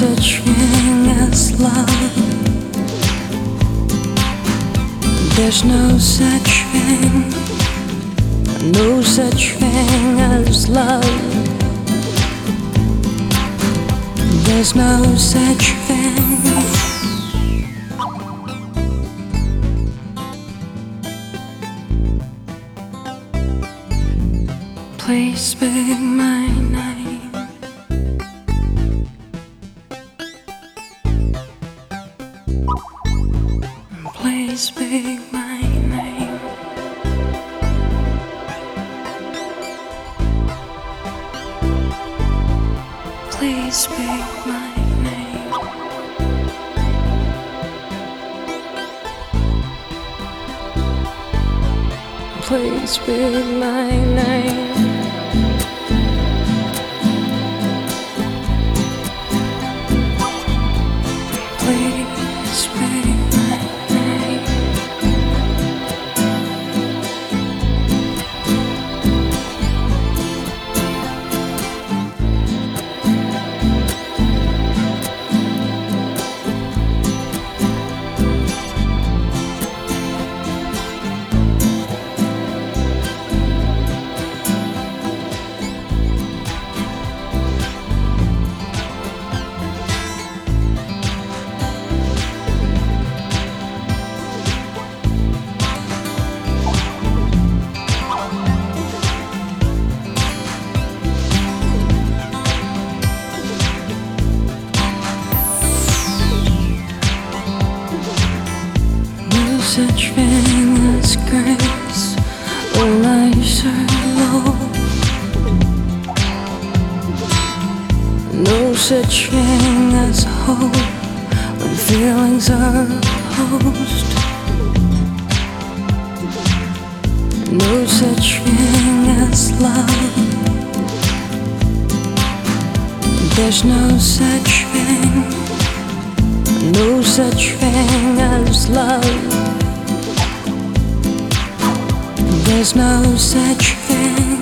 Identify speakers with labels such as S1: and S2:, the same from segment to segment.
S1: such thing as love. There's no such thing, no such thing as love. There's no such thing. Please speak my name. Please speak my name. Please speak my name. Please speak my name. Please speak my name. Such thing as grace when life's low. No such thing as hope when feelings are opposed. No such thing as love. There's no such thing, no such thing as love. There's no such thing.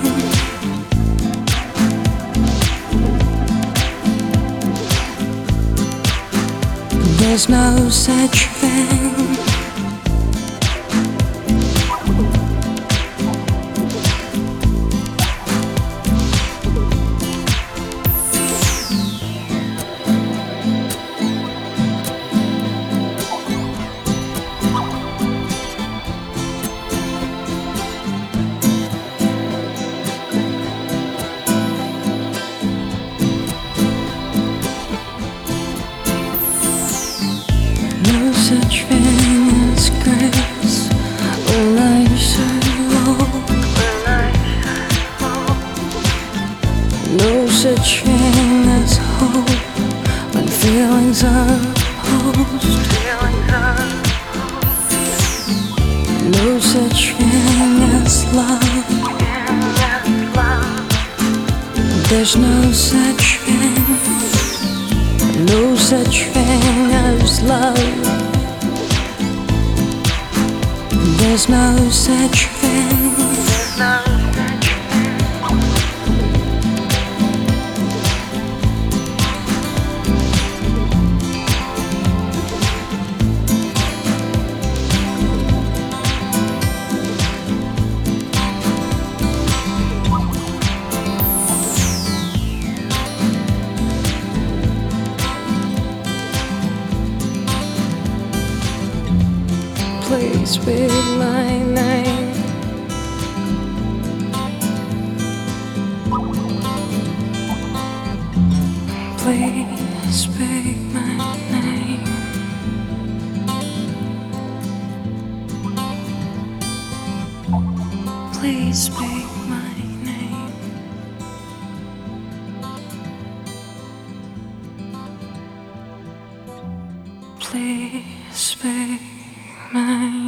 S1: There's no such thing. No such thing as grace when life's low. No such thing as hope when feelings are opposed. No such thing as love. There's no such thing, no such thing as love. There's no such thing. Please speak my name. Please speak my name. Please speak my name. Please speak my name.